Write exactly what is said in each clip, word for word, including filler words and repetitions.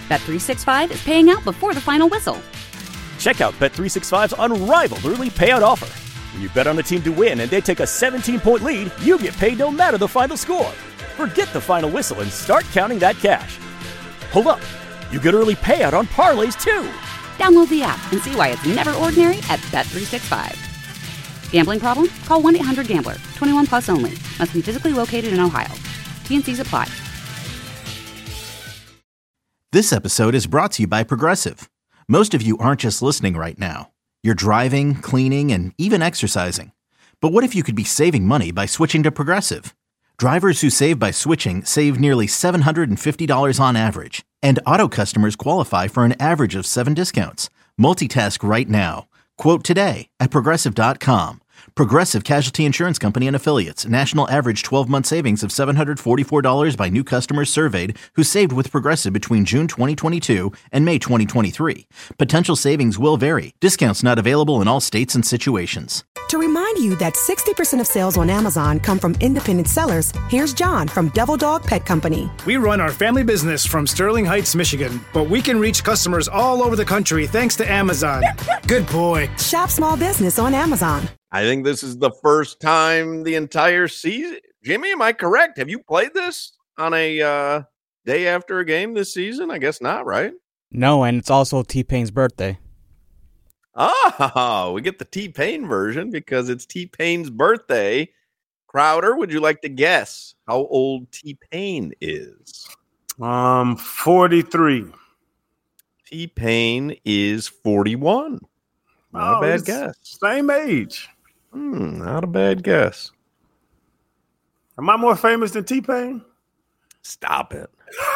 Bet three sixty-five is paying out before the final whistle. Check out Bet three sixty-five's unrivaled early payout offer. When you bet on a team to win and they take a seventeen-point lead, you get paid no matter the final score. Forget the final whistle and start counting that cash. Hold up. You get early payout on parlays, too. Download the app and see why it's never ordinary at Bet three sixty-five. Gambling problem? Call one eight hundred gambler. twenty-one plus only. Must be physically located in Ohio. T and C's apply. This episode is brought to you by Progressive. Most of you aren't just listening right now. You're driving, cleaning, and even exercising. But what if you could be saving money by switching to Progressive? Drivers who save by switching save nearly seven hundred fifty dollars on average. And auto customers qualify for an average of seven discounts. Multitask right now. Quote today at Progressive dot com. Progressive Casualty Insurance Company and Affiliates. National average twelve-month savings of seven hundred forty-four dollars by new customers surveyed who saved with Progressive between June twenty twenty-two and May twenty twenty-three. Potential savings will vary. Discounts not available in all states and situations. To remind you that sixty percent of sales on Amazon come from independent sellers, here's John from Devil Dog Pet Company. We run our family business from Sterling Heights, Michigan, but we can reach customers all over the country thanks to Amazon. Good boy. Shop small business on Amazon. I think this is the first time the entire season. Jimmy, am I correct? Have you played this on a uh, day after a game this season? I guess not, right? No, and it's also T-Pain's birthday. Oh, we get the T-Pain version because it's T-Pain's birthday. Crowder, would you like to guess how old T-Pain is? Um, forty-three. T-Pain is forty-one. Not oh, a bad guess. Same age. Hmm, not a bad guess. Am I more famous than T-Pain? Stop it.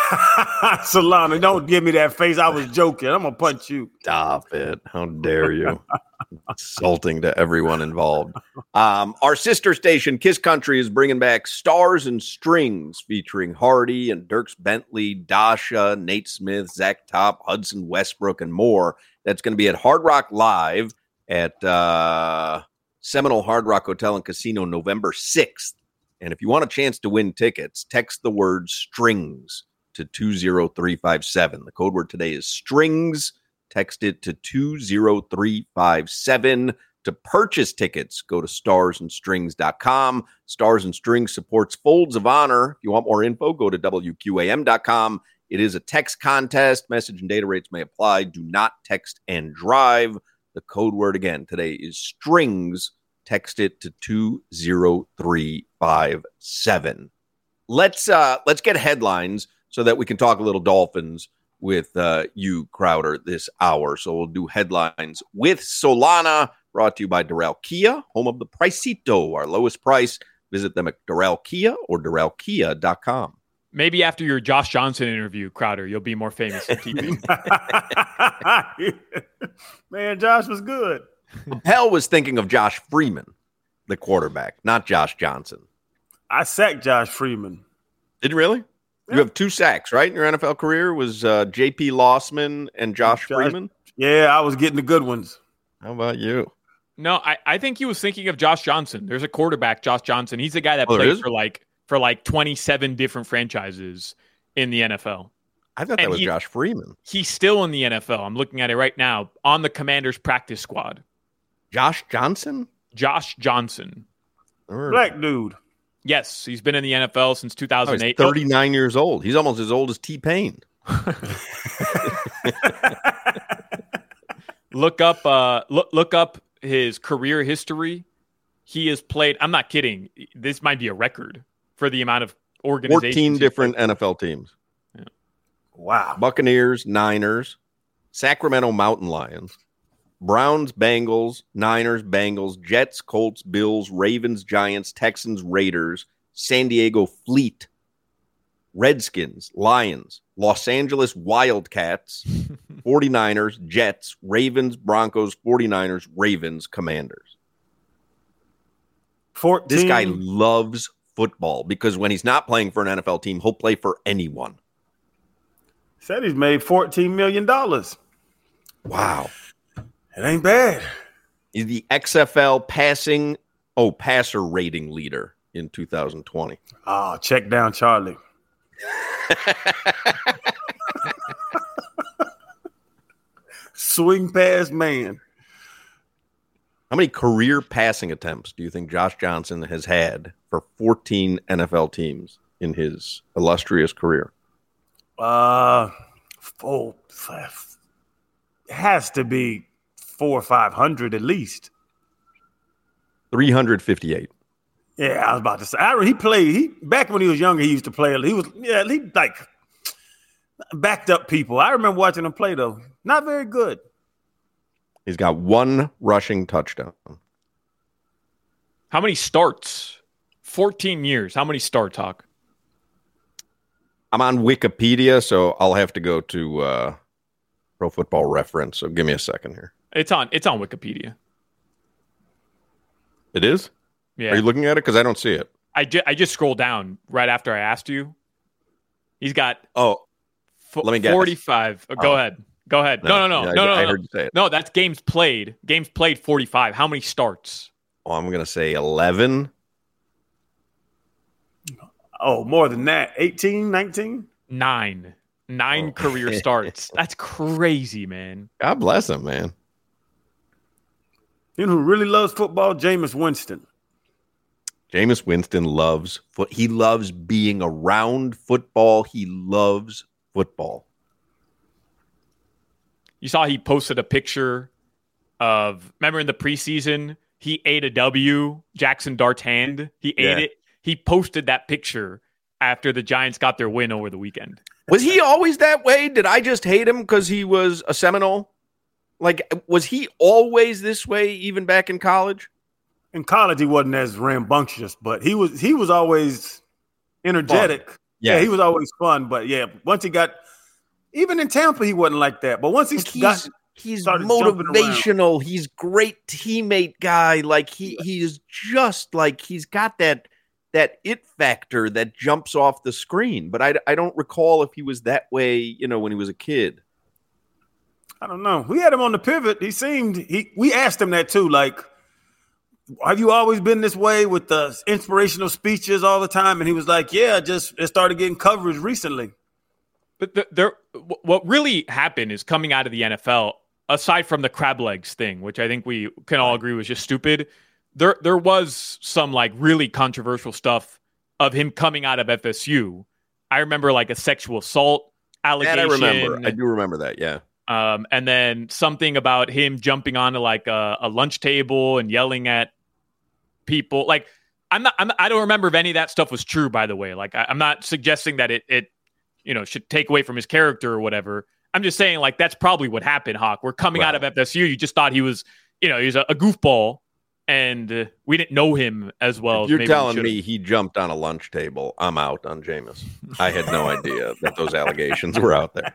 Solana, don't give me that face. I was joking. I'm going to punch you. Stop it. How dare you? Insulting to everyone involved. Um, our sister station, Kiss Country, is bringing back Stars and Strings featuring Hardy and Dierks Bentley, Dasha, Nate Smith, Zach Top, Hudson Westbrook, and more. That's going to be at Hard Rock Live at uh, Seminole Hard Rock Hotel and Casino November sixth. And if you want a chance to win tickets, text the word strings to two zero three five seven. The code word today is strings. Text it to two zero three five seven. To purchase tickets, go to stars and strings dot com. Stars and Strings supports Folds of Honor. If you want more info, go to W Q A M dot com. It is a text contest. Message and data rates may apply. Do not text and drive. The code word again today is strings. Text it to two zero three five seven. Let's uh, let's get headlines so that we can talk a little Dolphins with uh, you, Crowder, this hour. So we'll do headlines with Solana, brought to you by Doral Kia, home of the Pricito, our lowest price. Visit them at Doral Kia or Doral Kia dot com. Maybe after your Josh Johnson interview, Crowder, you'll be more famous than T V. Man, Josh was good. Hell was thinking of Josh Freeman, the quarterback, not Josh Johnson. I sacked Josh Freeman. Did you really? Yeah. You have two sacks, right? In your N F L career was uh, J P Lossman and Josh, Josh Freeman? Yeah, I was getting the good ones. How about you? No, I, I think he was thinking of Josh Johnson. There's a quarterback, Josh Johnson. He's the guy that oh, played for like for like twenty-seven different franchises in the N F L. I thought that and was he, Josh Freeman. He's still in the N F L. I'm looking at it right now on the Commanders practice squad. Josh Johnson? Josh Johnson. Black dude. Yes, he's been in the N F L since two thousand eight. Oh, he's thirty-nine oh. years old. He's almost as old as T-Pain. look up uh, look, look up his career history. He has played, I'm not kidding, this might be a record for the amount of organizations. fourteen different N F L teams. Yeah. Wow. Buccaneers, Niners, Sacramento Mountain Lions, Browns, Bengals, Niners, Bengals, Jets, Colts, Bills, Ravens, Giants, Texans, Raiders, San Diego Fleet, Redskins, Lions, Los Angeles Wildcats, 49ers, Jets, Ravens, Broncos, 49ers, Ravens, Commanders. fourteen This guy loves football because when he's not playing for an N F L team, he'll play for anyone. Said he's made fourteen million dollars. Wow. It ain't bad. He's the X F L passing, oh, passer rating leader in two thousand twenty. Oh, check down Charlie. swing pass man. How many career passing attempts do you think Josh Johnson has had for fourteen N F L teams in his illustrious career? Uh, four, five, it has to be four or five hundred at least. three hundred fifty-eight. Yeah, I was about to say. I, he played. He back when he was younger. He used to play. He was yeah. He like backed up people. I remember watching him play though. Not very good. He's got one rushing touchdown. How many starts? fourteen years. How many starts, Hawk? I'm on Wikipedia, so I'll have to go to uh, Pro Football Reference. So give me a second here. It's on. It's on Wikipedia. It is? Yeah. Are you looking at it? Because I don't see it. I, ju- I just scrolled down right after I asked you. He's got oh, f- let me guess. forty-five. Oh, go oh. ahead. Go ahead. No, no, no, yeah, no, I, no. I no. heard you say it. No, that's games played. Games played forty-five. How many starts? Oh, I'm going to say eleven. Oh, more than that. eighteen, nineteen? Nine. Nine oh. career starts. That's crazy, man. God bless him, man. You know who really loves football? Jameis Winston. Jameis Winston loves foot. He loves being around football. He loves football. You saw he posted a picture of, remember in the preseason, he ate a W, Jackson Dart's hand. He ate Yeah. it. He posted that picture after the Giants got their win over the weekend. Was he always that way? Did I just hate him because he was a Seminole? Like, was he always this way even back in college? In college, he wasn't as rambunctious, but he was he was always energetic. Fun. Yeah. yeah, he was always fun. But, yeah, once he got – even in Tampa, he wasn't like that. But once he he's, got – He's motivational. He's great teammate guy. Like, he he's just like – he's got that that it factor that jumps off the screen. But I, I don't recall if he was that way, you know, when he was a kid. I don't know. We had him on the pivot. He seemed he. We asked him that too. Like, have you always been this way with the inspirational speeches all the time? And he was like, "Yeah, just it started getting coverage recently." But the, there, what really happened is coming out of the N F L. Aside from the crab legs thing, which I think we can all agree was just stupid, there there was some like really controversial stuff of him coming out of F S U. I remember like a sexual assault allegation. That I remember. I do remember that. Yeah. Um, and then something about him jumping onto like a, a lunch table and yelling at people. Like, I'm not, I'm, I don't remember if any of that stuff was true, by the way. Like, I, I'm not suggesting that it, it, you know, should take away from his character or whatever. I'm just saying, like, that's probably what happened, Hawk. We're coming right. out of F S U. You just thought he was, you know, he's a, a goofball, and uh, we didn't know him as well. If you're as telling me he jumped on a lunch table, I'm out on Jameis. I had no idea that those allegations were out there.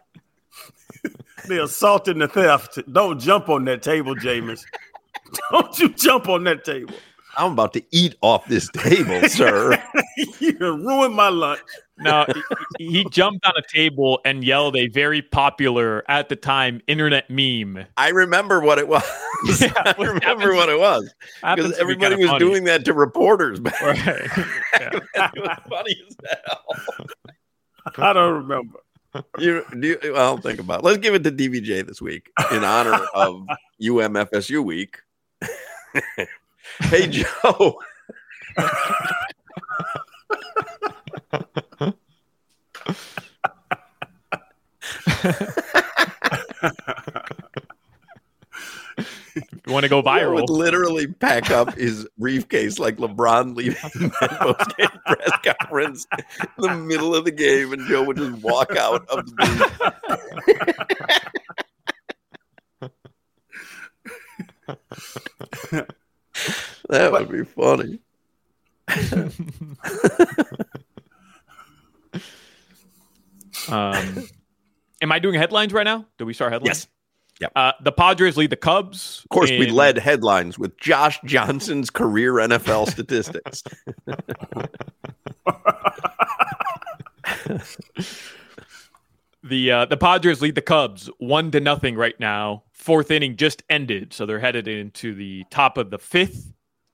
The assault and the theft. Don't jump on that table, Jameis. Don't you jump on that table. I'm about to eat off this table, sir. You ruined my lunch. No, he, he jumped on a table and yelled a very popular, at the time, internet meme. I remember what it was. Yeah, I remember happens, what it was. Because everybody was funny. Doing that to reporters. Right. Yeah. It was funny as hell. I don't remember. You, do you, well, think about it. Let's give it to D B J this week in honor of U M F S U week. Hey, Joe. You want to go viral? He would literally pack up his briefcase like LeBron leaving that post-game press conference in the middle of the game, and Joe would just walk out of the booth. That would be funny. um, am I doing headlines right now? Do we start headlines? Yes. Yep. Uh, the Padres lead the Cubs. Of course, in... we led headlines with Josh Johnson's career N F L statistics. the uh, the Padres lead the Cubs one to nothing right now. Fourth inning just ended, so they're headed into the top of the fifth.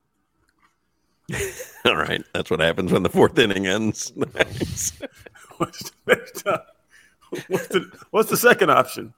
All right, that's what happens when the fourth inning ends. Nice. What's, the, what's the what's the second option?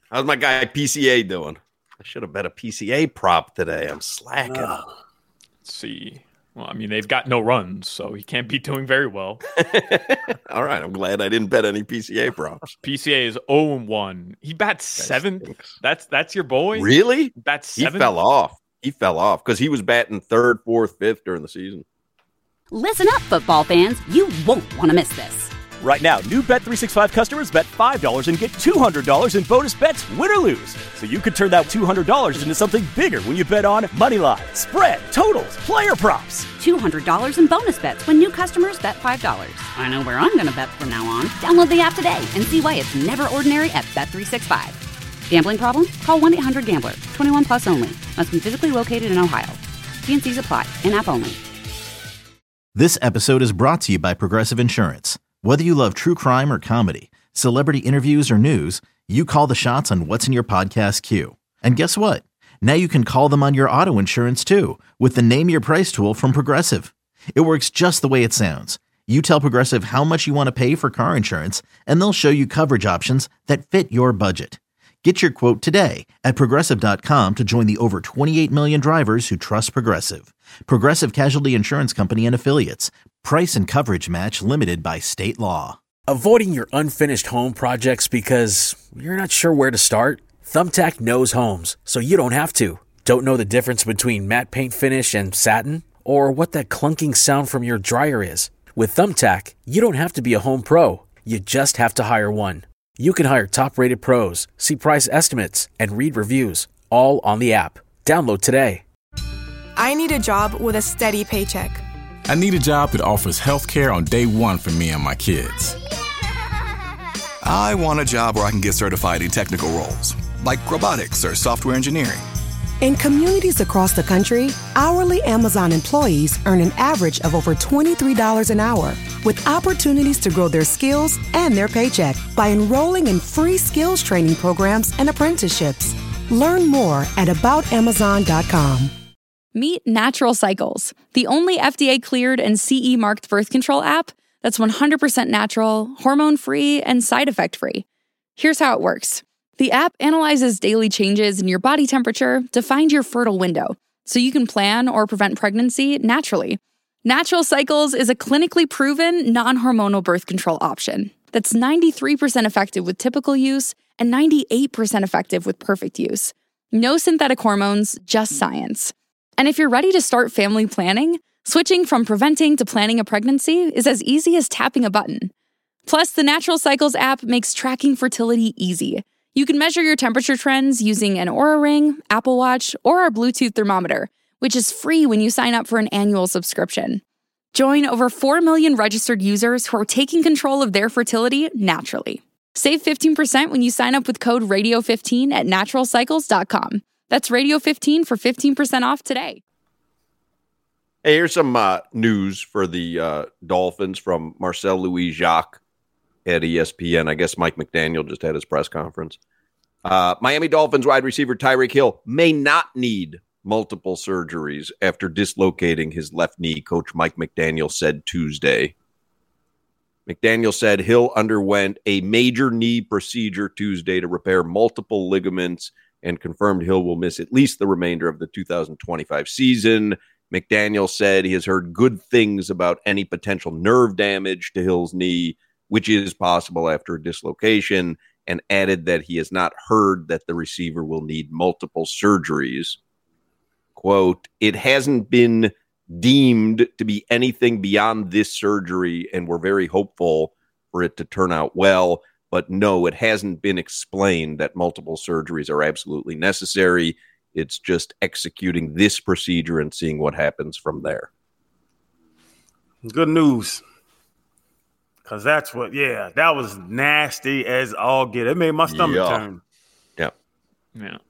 How's my guy P C A doing? I should have bet a P C A prop today. I'm slacking. Uh, let's see. Well, I mean, they've got no runs, so he can't be doing very well. All right. I'm glad I didn't bet any P C A props. P C A is oh and one. He bats seventh. That's that's your boy? Really? He bats seventh? He fell off. He fell off because he was batting third, fourth, fifth during the season. Listen up, football fans. You won't want to miss this. Right now, new Bet three sixty-five customers bet five dollars and get two hundred dollars in bonus bets, win or lose. So you could turn that two hundred dollars into something bigger when you bet on moneyline, spread, totals, player props. two hundred dollars in bonus bets when new customers bet five dollars. I know where I'm going to bet from now on. Download the app today and see why it's never ordinary at Bet three sixty-five. Gambling problem? Call one eight hundred gambler. twenty-one plus only. Must be physically located in Ohio. T N Cs apply. In-app only. This episode is brought to you by Progressive Insurance. Whether you love true crime or comedy, celebrity interviews or news, you call the shots on what's in your podcast queue. And guess what? Now you can call them on your auto insurance too with the Name Your Price tool from Progressive. It works just the way it sounds. You tell Progressive how much you want to pay for car insurance, and they'll show you coverage options that fit your budget. Get your quote today at Progressive dot com to join the over twenty-eight million drivers who trust Progressive. Progressive Casualty Insurance Company and Affiliates. Price and coverage match limited by state law. Avoiding your unfinished home projects because you're not sure where to start? Thumbtack knows homes, so you don't have to. Don't know the difference between matte paint finish and satin? Or what that clunking sound from your dryer is? With Thumbtack, you don't have to be a home pro. You just have to hire one. You can hire top-rated pros, see price estimates, and read reviews, all on the app. Download today. I need a job with a steady paycheck. I need a job that offers health care on day one for me and my kids. I want a job where I can get certified in technical roles, like robotics or software engineering. In communities across the country, hourly Amazon employees earn an average of over twenty-three dollars an hour, with opportunities to grow their skills and their paycheck by enrolling in free skills training programs and apprenticeships. Learn more at about amazon dot com. Meet Natural Cycles, the only F D A-cleared and C E-marked birth control app that's one hundred percent natural, hormone-free, and side effect-free. Here's how it works. The app analyzes daily changes in your body temperature to find your fertile window, so you can plan or prevent pregnancy naturally. Natural Cycles is a clinically proven, non-hormonal birth control option that's ninety-three percent effective with typical use and ninety-eight percent effective with perfect use. No synthetic hormones, just science. And if you're ready to start family planning, switching from preventing to planning a pregnancy is as easy as tapping a button. Plus, the Natural Cycles app makes tracking fertility easy. You can measure your temperature trends using an Oura Ring, Apple Watch, or our Bluetooth thermometer, which is free when you sign up for an annual subscription. Join over four million registered users who are taking control of their fertility naturally. Save fifteen percent when you sign up with code radio fifteen at natural cycles dot com. That's radio fifteen for fifteen percent off today. Hey, here's some uh, news for the uh, Dolphins from Marcel Louis Jacques at E S P N. I guess Mike McDaniel just had his press conference. Uh, Miami Dolphins wide receiver Tyreek Hill may not need multiple surgeries after dislocating his left knee, Coach Mike McDaniel said Tuesday. McDaniel said Hill underwent a major knee procedure Tuesday to repair multiple ligaments and confirmed Hill will miss at least the remainder of the two thousand twenty-five season. McDaniel said he has heard good things about any potential nerve damage to Hill's knee, which is possible after a dislocation, and added that he has not heard that the receiver will need multiple surgeries. Quote, it hasn't been deemed to be anything beyond this surgery, and we're very hopeful for it to turn out well. But no, it hasn't been explained that multiple surgeries are absolutely necessary. It's just executing this procedure and seeing what happens from there. Good news. Because that's what, yeah, that was nasty as all get. It made my stomach yeah. turn. Yeah. Yeah.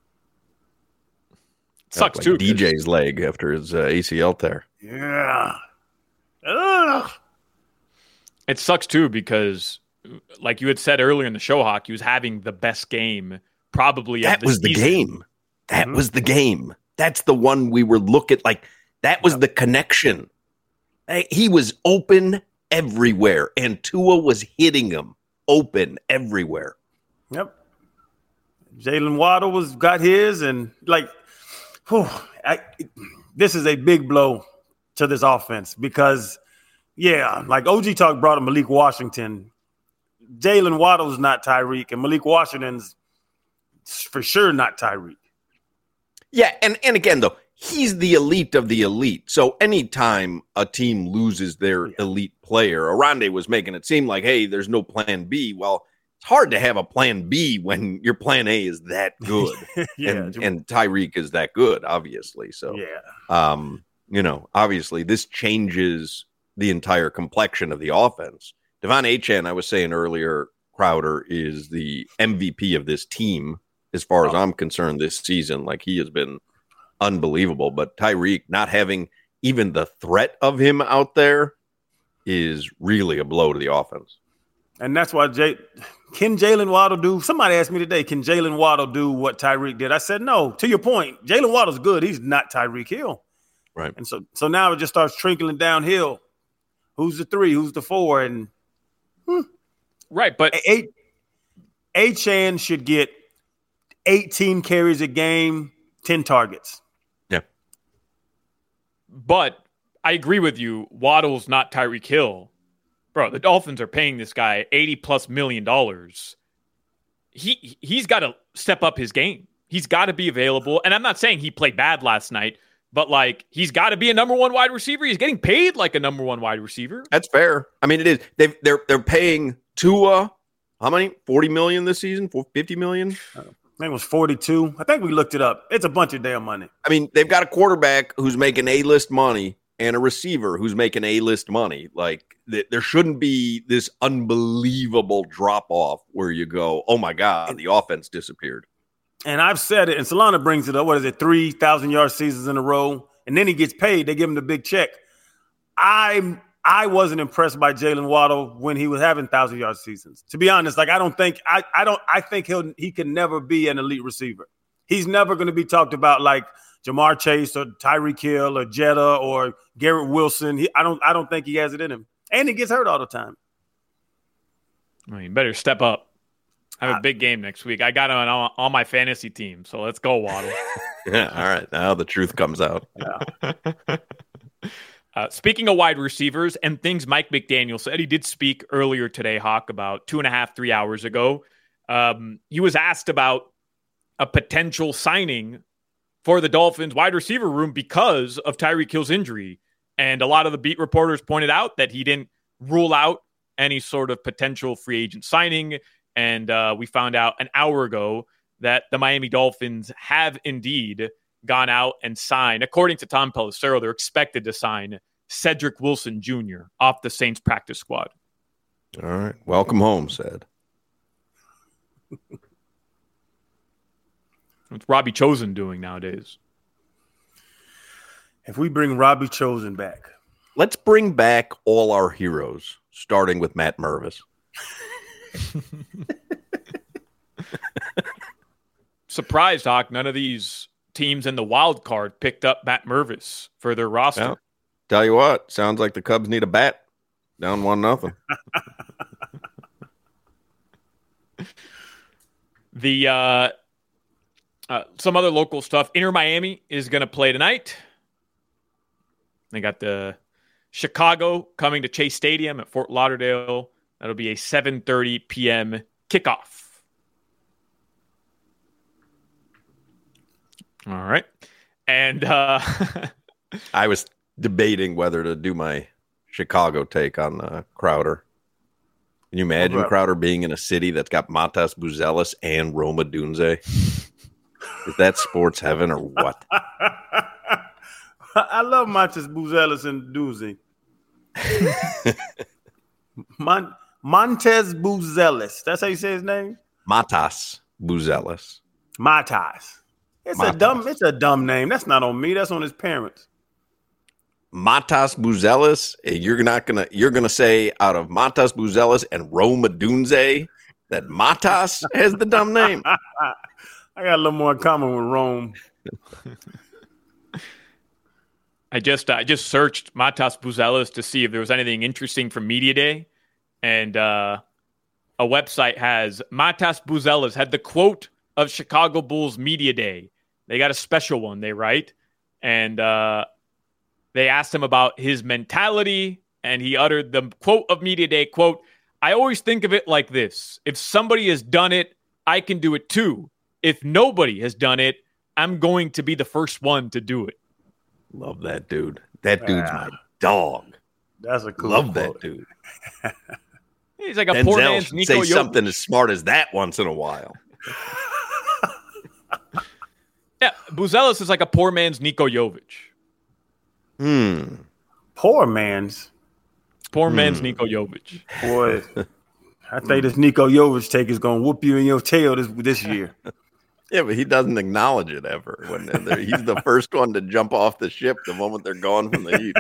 Sucks like too. D J's leg after his uh, A C L tear. Yeah. Ugh. It sucks too because, like you had said earlier in the show, Hawk, he was having the best game probably. That of the was the season. game. That Mm-hmm. was the game. That's the one we were looking like. That was the connection. He was open everywhere, and Tua was hitting him open everywhere. Yep. Jalen Waddle was got his, and like, whew, I, this is a big blow to this offense because, yeah, like O G Talk brought up Malik Washington. Jalen Waddle's not Tyreek, and Malik Washington's for sure not Tyreek. Yeah, and, and again, though, he's the elite of the elite. So anytime a team loses their yeah. elite player, Arande was making it seem like, hey, there's no plan B. Well, it's hard to have a plan B when your plan A is that good. yeah, and, and Tyreek is that good, obviously. So, yeah. um, you know, obviously this changes the entire complexion of the offense. Devon Achane, I was saying earlier, Crowder is the M V P of this team as far as I'm concerned this season. Like, he has been unbelievable. But Tyreek not having even the threat of him out there is really a blow to the offense. And that's why Jay, can Jalen Waddle do? Somebody asked me today, can Jalen Waddle do what Tyreek did? I said no. To your point, Jalen Waddle's good. He's not Tyreek Hill. Right. And so so now it just starts trickling downhill. Who's the three? Who's the four? And hmm. right, but A- Achane should get eighteen carries a game, ten targets. Yeah. But I agree with you. Waddle's not Tyreek Hill. Bro, the Dolphins are paying this guy eighty plus million dollars. He, he's got to step up his game. He's got to be available. And I'm not saying he played bad last night, but like, he's got to be a number one wide receiver. He's getting paid like a number one wide receiver. That's fair. I mean, it is. They've, they're they're paying Tua, how many? forty million this season? fifty million? I think it was forty-two. I think we looked it up. It's a bunch of damn money. I mean, they've got a quarterback who's making A-list money and a receiver who's making A-list money. Like, th- there shouldn't be this unbelievable drop-off where you go, oh, my God, the offense disappeared. And I've said it, and Solana brings it up, what is it, three thousand-yard seasons in a row, and then he gets paid. They give him the big check. I I wasn't impressed by Jalen Waddle when he was having one thousand-yard seasons. To be honest, like, I don't think I, – I don't. I think he'll he can never be an elite receiver. He's never going to be talked about like Jamar Chase or Tyreek Hill or Jetta or Garrett Wilson. He, I don't I don't think he has it in him. And he gets hurt all the time. Well, you better step up. I have a big game next week. I got on all, all my fantasy team, so let's go, Waddle. Yeah, all right. Now the truth comes out. Yeah. uh, speaking of wide receivers and things Mike McDaniel said, he did speak earlier today, Hawk, about two and a half, three hours ago. Um, he was asked about a potential signing for the Dolphins wide receiver room because of Tyreek Hill's injury. And a lot of the beat reporters pointed out that he didn't rule out any sort of potential free agent signing. And uh, we found out an hour ago that the Miami Dolphins have indeed gone out and signed, according to Tom Pelissero, they're expected to sign Cedric Wilson Junior off the Saints practice squad. All right. Welcome home, said. What's Robbie Chosen doing nowadays? If we bring Robbie Chosen back. Let's bring back all our heroes, starting with Matt Mervis. Surprised, Hawk. None of these teams in the wild card picked up Matt Mervis for their roster. Yeah. Tell you what, sounds like the Cubs need a bat. Down one nothing. the uh, uh, some other local stuff. Inter Miami is going to play tonight. They got the Chicago coming to Chase Stadium at Fort Lauderdale. That'll be a seven thirty p.m. kickoff. All right. And uh, I was debating whether to do my Chicago take on uh, Crowder. Can you imagine right. Crowder being in a city that's got Matas Buzelis and Roma Dunze? Is that sports heaven or what? I love Matas Buzelis and Dunze. Mon- Montez Buzelis. That's how you say his name? Matas Buzelis. Matas. It's Matas. a dumb. It's a dumb name. That's not on me. That's on his parents. Matas Buzelis. You're not gonna. You're gonna say out of Matas Buzelis and Roma Dunze that Matas has the dumb name. I got a little more in common with Rome. I just I just searched Matas Buzelis to see if there was anything interesting from Media Day, and uh, a website has Matas Buzelis had the quote of Chicago Bulls Media Day. They got a special one, they write. And uh, they asked him about his mentality, and he uttered the quote of Media Day, quote, "I always think of it like this. If somebody has done it, I can do it too. If nobody has done it, I'm going to be the first one to do it." Love that dude. That dude's my dog. That's a cool Love quote. that dude. He's like a Denzel poor man's should Nico say Jokic. something as smart as that once in a while. Yeah, Buzelis is like a poor man's Niko Jovic. Hmm. Poor man's. Poor Hmm. man's Niko Jovic. Boy, I think this Niko Jovic take is going to whoop you in your tail this this year. Yeah, but he doesn't acknowledge it ever. When they're- he's the first one to jump off the ship the moment they're gone from the heat.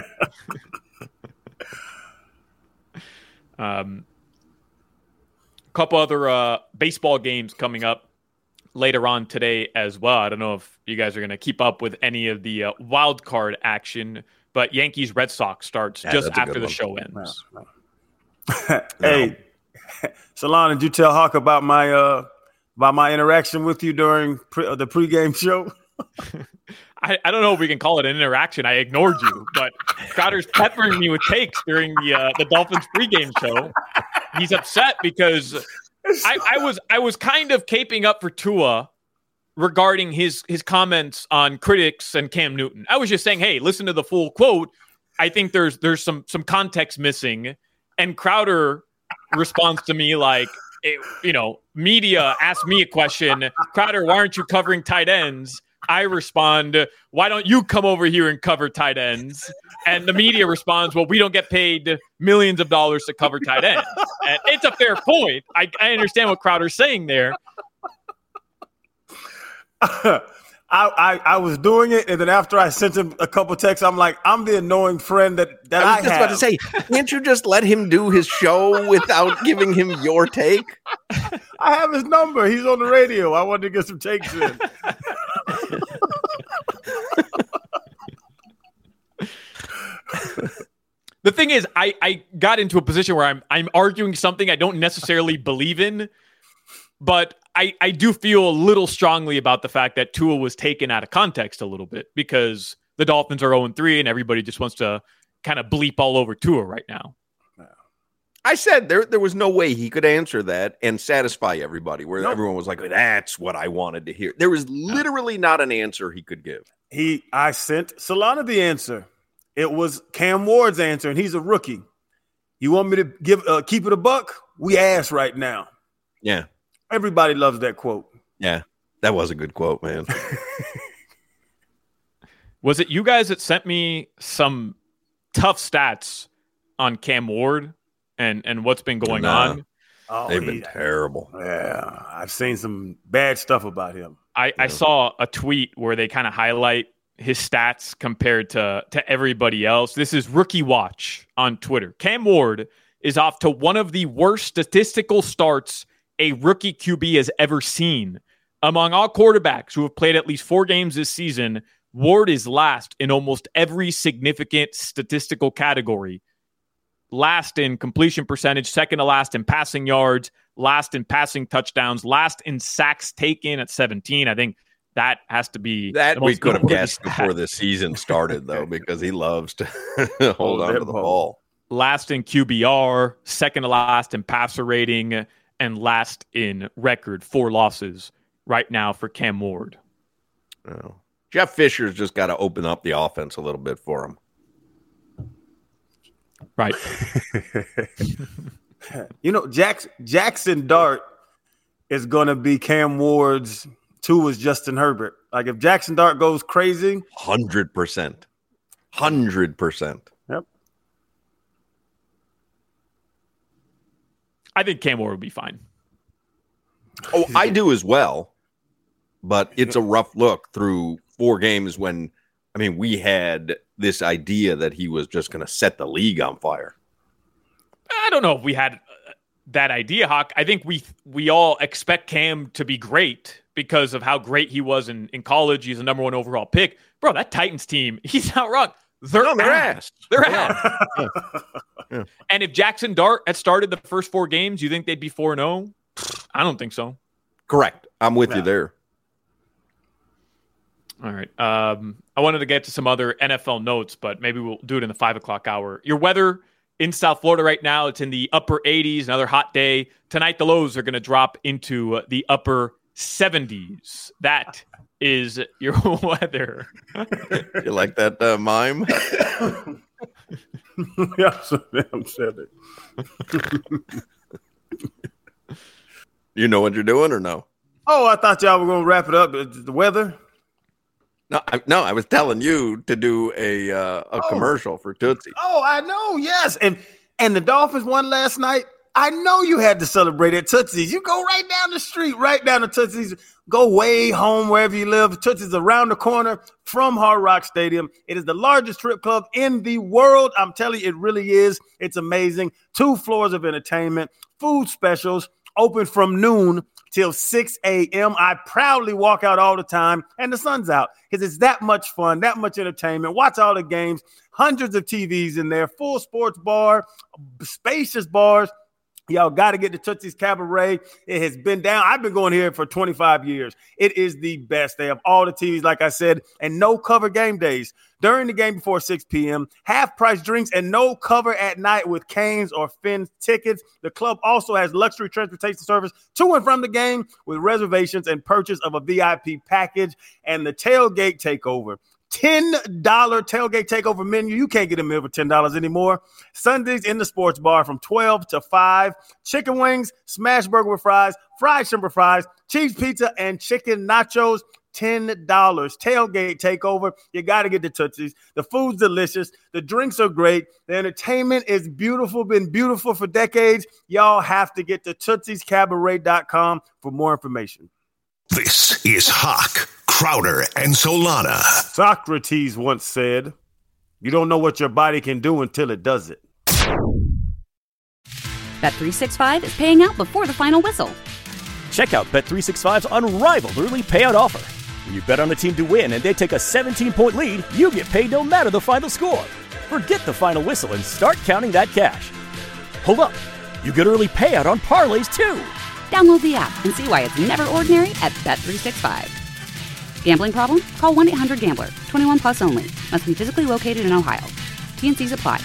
Um, a couple other uh, baseball games coming up later on today as well. I don't know if you guys are going to keep up with any of the uh, wild card action, but Yankees Red Sox starts Yeah, just that's a after good the one. show ends. Hey, Salon, did you tell Hawk about my uh about my interaction with you during pre- uh, the pregame show? I, I don't know if we can call it an interaction. I ignored you, but Crowder's peppering me with takes during the uh, the Dolphins pregame show. He's upset because I, I was I was kind of caping up for Tua regarding his his comments on critics and Cam Newton. I was just saying, hey, listen to the full quote. I think there's there's some some context missing, and Crowder responds to me like, it, you know, media asked me a question. Crowder, why aren't you covering tight ends? I respond, why don't you come over here and cover tight ends? And the media responds, well, we don't get paid millions of dollars to cover tight ends. And it's a fair point. I, I understand what Crowder's saying there. I, I I was doing it, and then after I sent him a couple texts, I'm like, I'm the annoying friend that, that I I, was just have. about to say, can't you just let him do his show without giving him your take? I have his number. He's on the radio. I wanted to get some takes in. The thing is, I, I got into a position where I'm I'm arguing something I don't necessarily believe in, but I, I do feel a little strongly about the fact that Tua was taken out of context a little bit because the Dolphins are oh and three and everybody just wants to kind of bleep all over Tua right now. I said there there was no way he could answer that and satisfy everybody, where nope. everyone was like, that's what I wanted to hear. There was literally not an answer he could give. He, I sent Solana the answer. It was Cam Ward's answer, and he's a rookie. You want me to give uh, keep it a buck? We ass right now. Yeah. Everybody loves that quote. Yeah, that was a good quote, man. Was it you guys that sent me some tough stats on Cam Ward and, and what's been going nah. on? Oh, They've been he, terrible. Yeah, I've seen some bad stuff about him. I, yeah. I saw a tweet where they kind of highlight his stats compared to, to everybody else. This is Rookie Watch on Twitter. Cam Ward is off to one of the worst statistical starts a rookie Q B has ever seen. Among all quarterbacks who have played at least four games this season, Ward is last in almost every significant statistical category. Last in completion percentage, second to last in passing yards, last in passing touchdowns, last in sacks taken at seventeen. I think that has to be that we could have guessed before the season started, though, because he loves to hold on to the ball. Last in Q B R, second to last in passer rating, and last in record four losses right now for Cam Ward. Oh. Jeff Fisher's just got to open up the offense a little bit for him. Right. You know, Jackson, Jackson Dart is going to be Cam Ward's two was Justin Herbert. Like if Jackson Dart goes crazy. one hundred percent. one hundred percent. Yep. I think Cam Ward would be fine. Oh, I do as well. But it's a rough look through four games when, I mean, we had this idea that he was just going to set the league on fire. I don't know if we had uh, that idea, Hawk. I think we we all expect Cam to be great because of how great he was in, in college. He's a number one overall pick. Bro, that Titans team, he's not wrong. They're, no, they're ass. They're ass. Yeah. Yeah. And if Jackson Dart had started the first four games, you think they'd be four and oh? I don't think so. Correct. I'm with Yeah. you there. All right. Um, I wanted to get to some other N F L notes, but maybe we'll do it in the five o'clock hour. Your weather in South Florida right now, it's in the upper eighties, another hot day. Tonight, the lows are going to drop into the upper seventies. That is your weather. You like that uh, mime? Yeah, I'm said it. You know what you're doing or no? Oh, I thought y'all were going to wrap it up. The weather? No, I, no, I was telling you to do a uh, a Oh. commercial for Tootsie. Oh, I know. Yes. And and the Dolphins won last night. I know you had to celebrate at Tootsie's. You go right down the street, right down to Tootsie's. Go way home wherever you live. Tootsie's around the corner from Hard Rock Stadium. It is the largest strip club in the world. I'm telling you, it really is. It's amazing. Two floors of entertainment, food specials, open from noon till six a.m. I proudly walk out all the time, and the sun's out because it's that much fun, that much entertainment. Watch all the games, hundreds of T Vs in there, full sports bar, spacious bars. Y'all got to get to Tootsie's Cabaret. It has been down. I've been going here for twenty-five years. It is the best. They have all the T Vs, like I said, and no cover game days. During the game before six p.m., half-price drinks and no cover at night with Canes or Finn tickets. The club also has luxury transportation service to and from the game with reservations and purchase of a V I P package and the tailgate takeover. ten dollars tailgate takeover menu. You can't get a meal for ten dollars anymore. Sundays in the sports bar from twelve to five. Chicken wings, smash burger with fries, fried shrimp fries, cheese pizza, and chicken nachos. ten dollars tailgate takeover. You got to get the Tootsies. The food's delicious. The drinks are great. The entertainment is beautiful, been beautiful for decades. Y'all have to get to tootsies cabaret dot com for more information. This is Hawk, Crowder, and Solana. Socrates once said, you don't know what your body can do until it does it. Bet three sixty-five is paying out before the final whistle. Check out Bet three sixty-five's unrivaled early payout offer. When you bet on a team to win and they take a seventeen-point lead, you get paid no matter the final score. Forget the final whistle and start counting that cash. Hold up. You get early payout on parlays, too. Download the app and see why it's never ordinary at Bet three sixty-five. Gambling problem? Call one eight hundred gambler. twenty-one plus only. Must be physically located in Ohio. T and C's apply.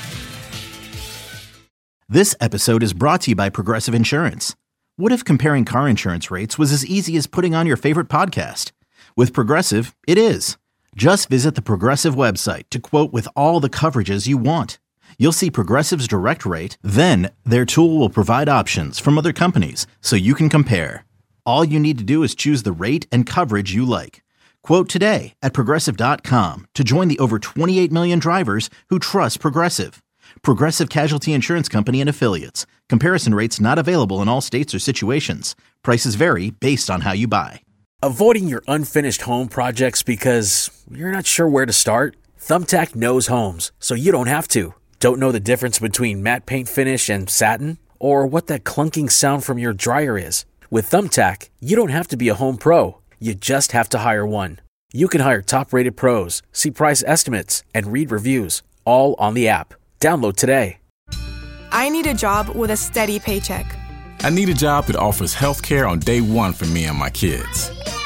This episode is brought to you by Progressive Insurance. What if comparing car insurance rates was as easy as putting on your favorite podcast? With Progressive, it is. Just visit the Progressive website to quote with all the coverages you want. You'll see Progressive's direct rate, then their tool will provide options from other companies so you can compare. All you need to do is choose the rate and coverage you like. Quote today at Progressive dot com to join the over twenty-eight million drivers who trust Progressive. Progressive Casualty Insurance Company and Affiliates. Comparison rates not available in all states or situations. Prices vary based on how you buy. Avoiding your unfinished home projects because you're not sure where to start? Thumbtack knows homes, so you don't have to. Don't know the difference between matte paint finish and satin? Or what that clunking sound from your dryer is? With Thumbtack, you don't have to be a home pro. You just have to hire one. You can hire top-rated pros, see price estimates, and read reviews, all on the app. Download today. I need a job with a steady paycheck. I need a job that offers health care on day one for me and my kids.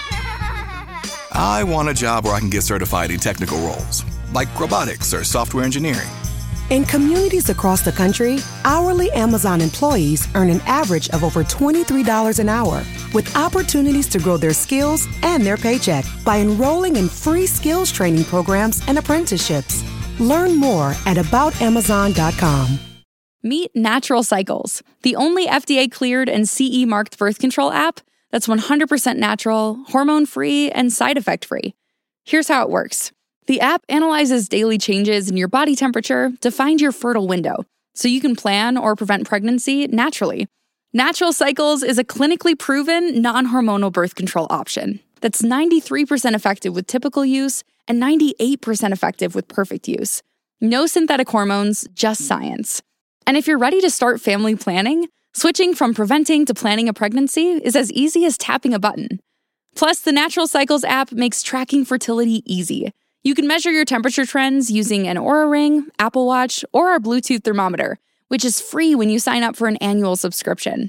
I want a job where I can get certified in technical roles, like robotics or software engineering. In communities across the country, hourly Amazon employees earn an average of over twenty-three dollars an hour, with opportunities to grow their skills and their paycheck by enrolling in free skills training programs and apprenticeships. Learn more at about amazon dot com. Meet Natural Cycles, the only F D A-cleared and C E marked birth control app that's one hundred percent natural, hormone-free, and side effect-free. Here's how it works. The app analyzes daily changes in your body temperature to find your fertile window, so you can plan or prevent pregnancy naturally. Natural Cycles is a clinically proven, non-hormonal birth control option that's ninety-three percent effective with typical use and ninety-eight percent effective with perfect use. No synthetic hormones, just science. And if you're ready to start family planning, switching from preventing to planning a pregnancy is as easy as tapping a button. Plus, the Natural Cycles app makes tracking fertility easy. You can measure your temperature trends using an Oura Ring, Apple Watch, or our Bluetooth thermometer, which is free when you sign up for an annual subscription.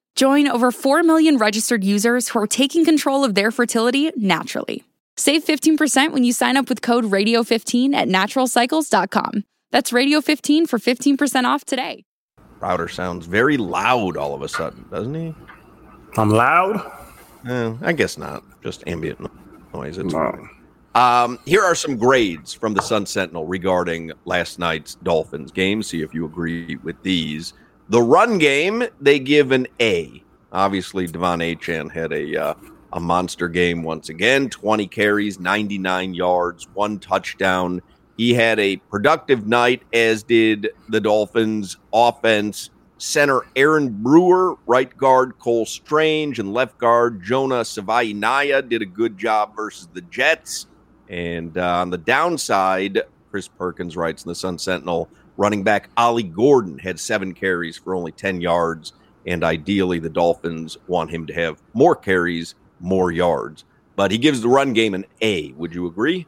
Join over four million registered users who are taking control of their fertility naturally. Save fifteen percent when you sign up with code radio fifteen at natural cycles dot com. That's radio fifteen for fifteen percent off today. Crowder sounds very loud all of a sudden, doesn't he? I'm loud? Eh, I guess not. Just ambient noise. It's no. fine. Um, here are some grades from the Sun Sentinel regarding last night's Dolphins game. See if you agree with these. The run game, they give an A. Obviously, Devon Achane had a uh, a monster game once again. twenty carries, ninety-nine yards, one touchdown. He had a productive night, as did the Dolphins' offense. Center Aaron Brewer, right guard Cole Strange, and left guard Jonah Savaiinaya did a good job versus the Jets. And uh, on the downside, Chris Perkins writes in the Sun Sentinel, running back Ollie Gordon had seven carries for only ten yards, and ideally the Dolphins want him to have more carries, more yards. But he gives the run game an A. Would you agree?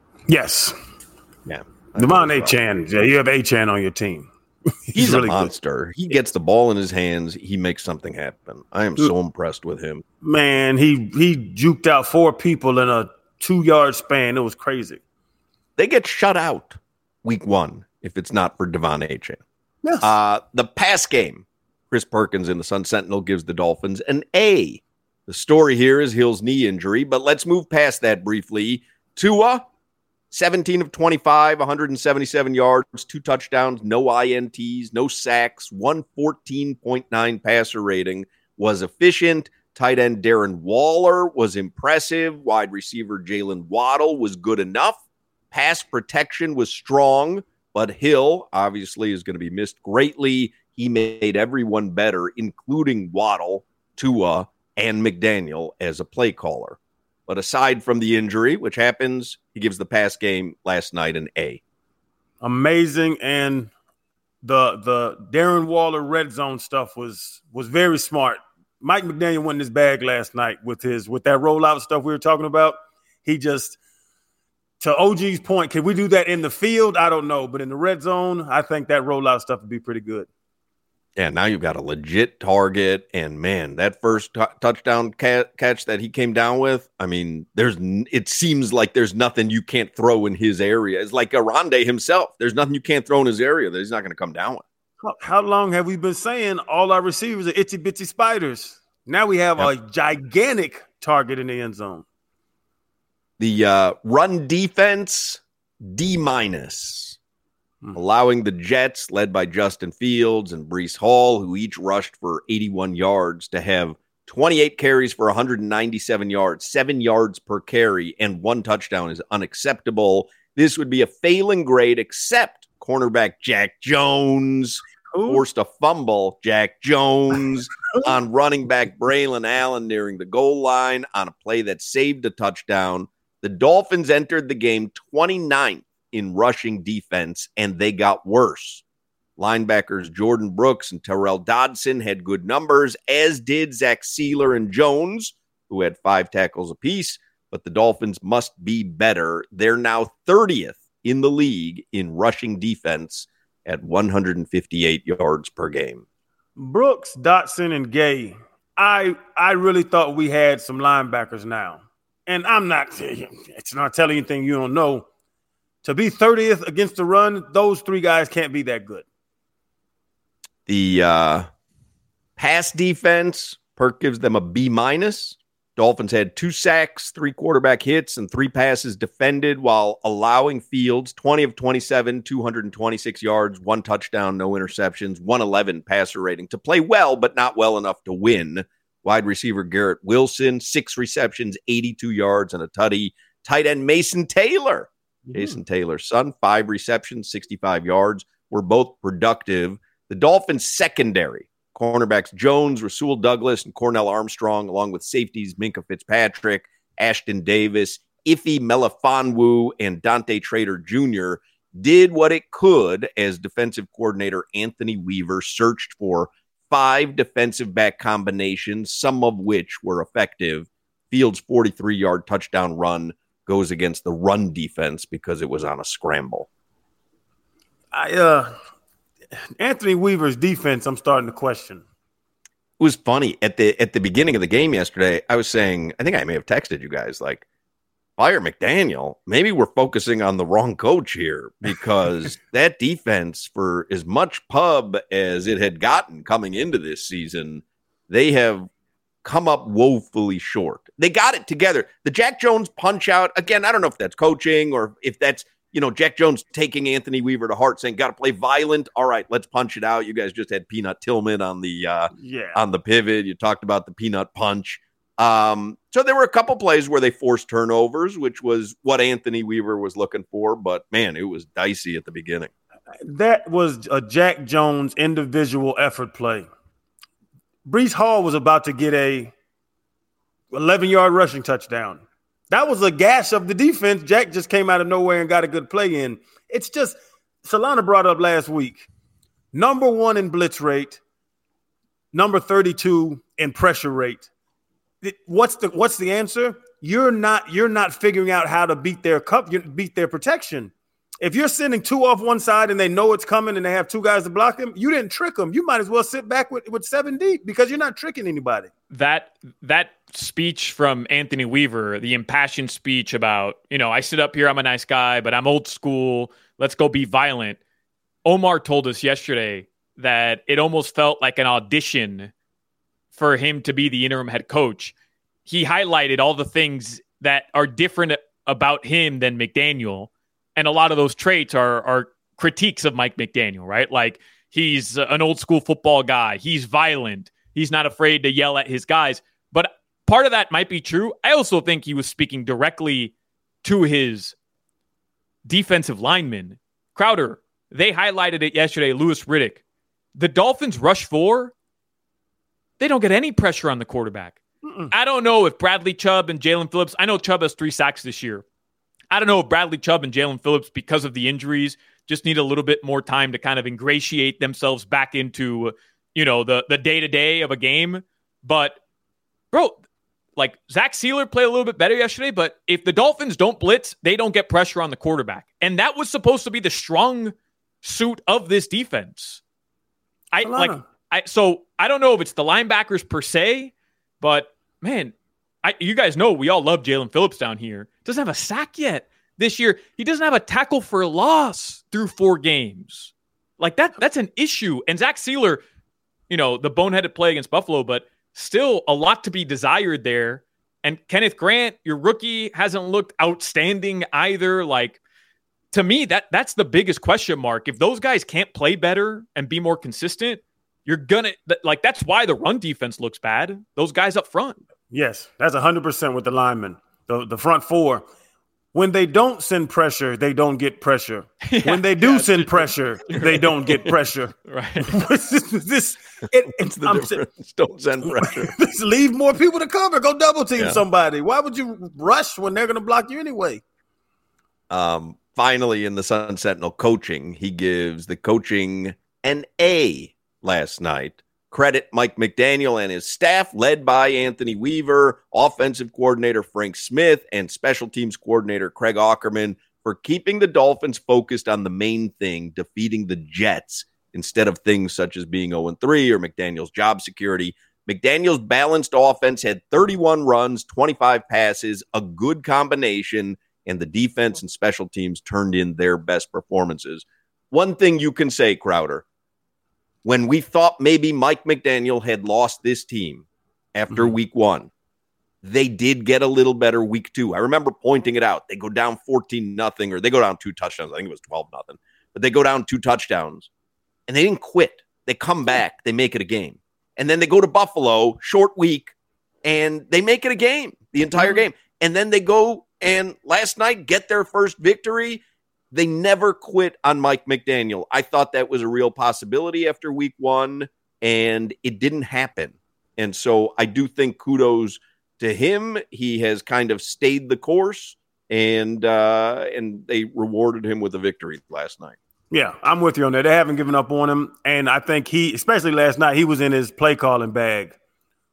Yes. Yeah. Devon Achane, yeah, you have Achane on your team. He's, He's really a monster. Good. He gets the ball in his hands. He makes something happen. I am so impressed with him. Man, he he juked out four people in a two-yard span. It was crazy. They get shut out week one if it's not for Devon Achane. Yes. Uh, the pass game, Chris Perkins in the Sun Sentinel gives the Dolphins an A. The story here is Hill's knee injury, but let's move past that briefly. Tua, seventeen of twenty-five, one hundred seventy-seven yards, two touchdowns, no I N Ts, no sacks, one fourteen point nine passer rating, was efficient. Tight end Darren Waller was impressive. Wide receiver Jalen Waddle was good enough. Pass protection was strong, but Hill obviously is going to be missed greatly. He made everyone better, including Waddle, Tua, and McDaniel as a play caller. But aside from the injury, which happens, he gives the pass game last night an A. Amazing, and the the Darren Waller red zone stuff was was very smart. Mike McDaniel won his bag last night with his with that rollout stuff we were talking about. He just, to O G's point, can we do that in the field? I don't know, but in the red zone, I think that rollout stuff would be pretty good. Yeah, now you've got a legit target, and man, that first t- touchdown ca- catch that he came down with, I mean, there's it seems like there's nothing you can't throw in his area. It's like Arande himself. There's nothing you can't throw in his area that he's not going to come down with. How long have we been saying all our receivers are itty bitty spiders? Now we have yep. a gigantic target in the end zone. The uh, run defense, D minus. Allowing the Jets, led by Justin Fields and Breece Hall, who each rushed for eighty-one yards, to have twenty-eight carries for one hundred ninety-seven yards, seven yards per carry, and one touchdown is unacceptable. This would be a failing grade, except cornerback Jack Jones Ooh. forced a fumble. Jack Jones on running back Braylon Allen nearing the goal line on a play that saved a touchdown. The Dolphins entered the game twenty-ninth in rushing defense, and they got worse. Linebackers Jordan Brooks and Terrell Dodson had good numbers, as did Zach Sealer and Jones, who had five tackles apiece, but the Dolphins must be better. They're now thirtieth in the league in rushing defense at one hundred fifty-eight yards per game. Brooks, Dotson, and Gay, I I really thought we had some linebackers now. And I'm not, it's not telling you anything you don't know. To be thirtieth against the run, those three guys can't be that good. The uh, pass defense, Perk gives them a B minus. Dolphins had two sacks, three quarterback hits, and three passes defended while allowing Fields twenty of twenty-seven, two hundred twenty-six yards, one touchdown, no interceptions, one eleven passer rating to play well, but not well enough to win. Wide receiver Garrett Wilson, six receptions, eighty-two yards, and a tutty. Tight end Mason Taylor, mm-hmm. Jason Taylor's son, five receptions, sixty-five yards, were both productive. The Dolphins secondary, cornerbacks Jones, Rasul Douglas, and Cornell Armstrong, along with safeties Minkah Fitzpatrick, Ashton Davis, Ife Melifonwu, and Dante Trader Junior, did what it could as defensive coordinator Anthony Weaver searched for five defensive back combinations, some of which were effective. Fields' forty-three-yard touchdown run goes against the run defense because it was on a scramble. I uh, Anthony Weaver's defense, I'm starting to question. was funny at the at the beginning of the game yesterday. I was saying, I think I may have texted you guys like, fire McDaniel. Maybe we're focusing on the wrong coach here because that defense, for as much pub as it had gotten coming into this season, they have come up woefully short. They got it together. The Jack Jones punch out, again, I don't know if that's coaching or if that's, you know, Jack Jones taking Anthony Weaver to heart saying, got to play violent. All right, let's punch it out. You guys just had Peanut Tillman on the uh, yeah. on the pivot. You talked about the peanut punch. Um, so there were a couple plays where they forced turnovers, which was what Anthony Weaver was looking for. But, man, it was dicey at the beginning. That was a Jack Jones individual effort play. Breece Hall was about to get a eleven-yard rushing touchdown. That was a gash of the defense. Jack just came out of nowhere and got a good play in. It's just – Solana brought up last week, number one in blitz rate, number thirty-two in pressure rate. What's the what's the answer? You're not you're not figuring out how to beat their cup, beat their protection. If you're sending two off one side and they know it's coming and they have two guys to block them, you didn't trick them. You might as well sit back with, with seven deep because you're not tricking anybody. That that speech from Anthony Weaver, the impassioned speech about, you know, I sit up here, I'm a nice guy, but I'm old school. Let's go be violent. Omar told us yesterday that it almost felt like an audition for him to be the interim head coach. He highlighted all the things that are different about him than McDaniel. And a lot of those traits are, are critiques of Mike McDaniel, right? Like he's an old school football guy. He's violent. He's not afraid to yell at his guys. But part of that might be true. I also think he was speaking directly to his defensive linemen. Crowder, they highlighted it yesterday, Louis Riddick. The Dolphins rush four. They don't get any pressure on the quarterback. Mm-mm. I don't know if Bradley Chubb and Jalen Phillips, I know Chubb has three sacks this year. I don't know if Bradley Chubb and Jalen Phillips, because of the injuries, just need a little bit more time to kind of ingratiate themselves back into, you know, the, the day-to-day of a game. But, bro, like Zach Sealer played a little bit better yesterday, but if the Dolphins don't blitz, they don't get pressure on the quarterback. And that was supposed to be the strong suit of this defense. I Alana. like I so I don't know if it's the linebackers per se, but man, I, you guys know we all love Jalen Phillips down here. Doesn't have a sack yet this year. He doesn't have a tackle for a loss through four games. Like that, that's an issue. And Zach Sealer, you know, the boneheaded play against Buffalo, but still a lot to be desired there. And Kenneth Grant, your rookie, hasn't looked outstanding either. Like, to me, that that's the biggest question mark. If those guys can't play better and be more consistent, you're gonna like that's why the run defense looks bad. Those guys up front. Yes, that's one hundred percent with the linemen. The, the front four, when they don't send pressure, they don't get pressure. Yeah, when they do yeah, send pressure, they don't get pressure. Right. this, this it, it's the I'm difference. Saying, don't send pressure. Just leave more people to cover. Go double team yeah. somebody. Why would you rush when they're going to block you anyway? Um. Finally, in the Sun Sentinel coaching, he gives the coaching an A last night. Credit Mike McDaniel and his staff, led by Anthony Weaver, offensive coordinator Frank Smith, and special teams coordinator Craig Aukerman for keeping the Dolphins focused on the main thing, defeating the Jets, instead of things such as being oh and three or McDaniel's job security. McDaniel's balanced offense had thirty-one runs, twenty-five passes, a good combination, and the defense and special teams turned in their best performances. One thing you can say, Crowder, when we thought maybe Mike McDaniel had lost this team after mm-hmm. week one, they did get a little better week two. I remember pointing it out. They go down fourteen nothing, or they go down two touchdowns. I think it was twelve nothing, but they go down two touchdowns, and they didn't quit. They come back. They make it a game. And then they go to Buffalo, short week, and they make it a game, the entire mm-hmm. game. And then they go and last night get their first victory. They never quit on Mike McDaniel. I thought that was a real possibility after week one, and it didn't happen. And so I do think kudos to him. He has kind of stayed the course, and uh, and they rewarded him with a victory last night. Yeah, I'm with you on that. They haven't given up on him, and I think he, especially last night, he was in his play calling bag.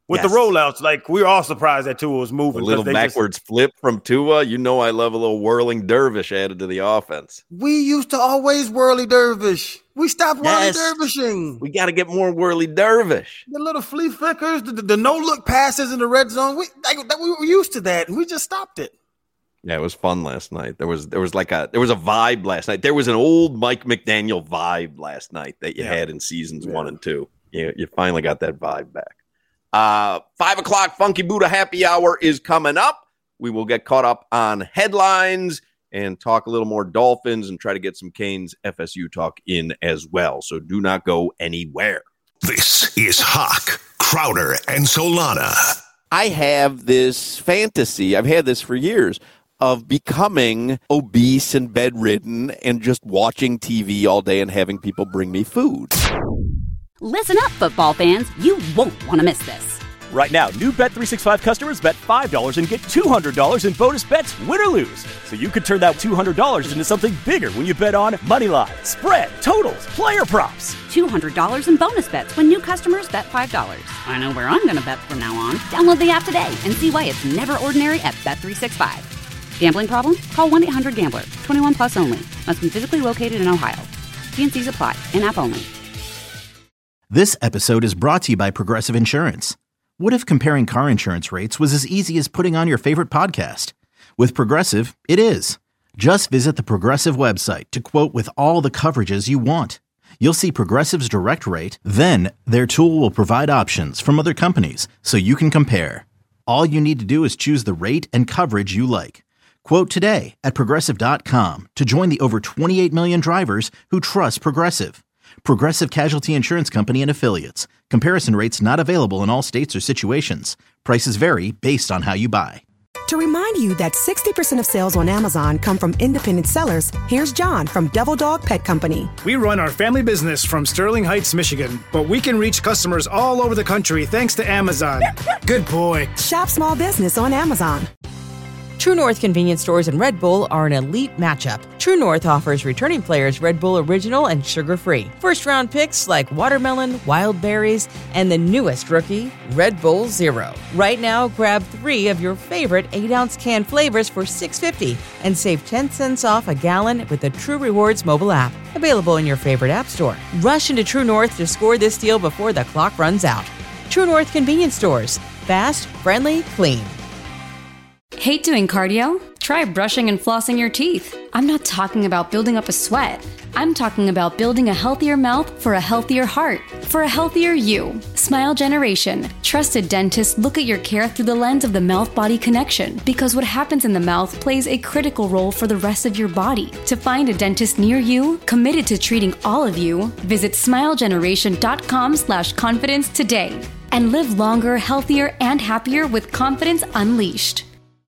with Yes. the rollouts. Like we were all surprised that Tua was moving. A little they backwards just, flip from Tua. You know I love a little whirling dervish added to the offense. We used to always whirly dervish. We stopped whirly Yes. dervishing. We got to get more whirly dervish. The little flea flickers, the, the, the no-look passes in the red zone. We like, that, we were used to that, and we just stopped it. Yeah, it was fun last night. There was there was like a there was a vibe last night. There was an old Mike McDaniel vibe last night that you Yeah. had in seasons Yeah. one and two. You, you finally got that vibe back. Uh, five o'clock Funky Buddha Happy Hour is coming up. We will get caught up on headlines and talk a little more Dolphins and try to get some Canes F S U talk in as well. So do not go anywhere. This is Hawk, Crowder, and Solana. I have this fantasy, I've had this for years, of becoming obese and bedridden and just watching T V all day and having people bring me food. Listen up, football fans. You won't want to miss this. Right now, new Bet three sixty-five customers bet five dollars and get two hundred dollars in bonus bets, win or lose. So you could turn that two hundred dollars into something bigger when you bet on moneyline, spread, totals, player props. two hundred dollars in bonus bets when new customers bet five dollars. I know where I'm going to bet from now on. Download the app today and see why it's never ordinary at Bet three sixty-five. Gambling problem? Call one eight hundred gambler. twenty-one plus only. Must be physically located in Ohio. T and C's apply. In-app only. This episode is brought to you by Progressive Insurance. What if comparing car insurance rates was as easy as putting on your favorite podcast? With Progressive, it is. Just visit the Progressive website to quote with all the coverages you want. You'll see Progressive's direct rate, then their tool will provide options from other companies so you can compare. All you need to do is choose the rate and coverage you like. Quote today at Progressive dot com to join the over twenty-eight million drivers who trust Progressive. Progressive Casualty Insurance Company and Affiliates. Comparison rates not available in all states or situations. Prices vary based on how you buy. To remind you that sixty percent of sales on Amazon come from independent sellers, here's John from Devil Dog Pet Company. We run our family business from Sterling Heights, Michigan, but we can reach customers all over the country thanks to Amazon. Good boy. Shop small business on Amazon. True North convenience stores and Red Bull are an elite matchup. True North offers returning players Red Bull Original and sugar-free. First-round picks like watermelon, wild berries, and the newest rookie, Red Bull Zero. Right now, grab three of your favorite eight-ounce can flavors for six dollars and fifty cents and save ten cents off a gallon with the True Rewards mobile app. Available in your favorite app store. Rush into True North to score this deal before the clock runs out. True North convenience stores. Fast, friendly, clean. Hate doing cardio? Try brushing and flossing your teeth. I'm not talking about building up a sweat. I'm talking about building a healthier mouth for a healthier heart, for a healthier you. Smile Generation. Trusted dentists look at your care through the lens of the mouth-body connection, because what happens in the mouth plays a critical role for the rest of your body. To find a dentist near you, committed to treating all of you, visit smilegeneration.com slash confidence today. And live longer, healthier, and happier with confidence unleashed.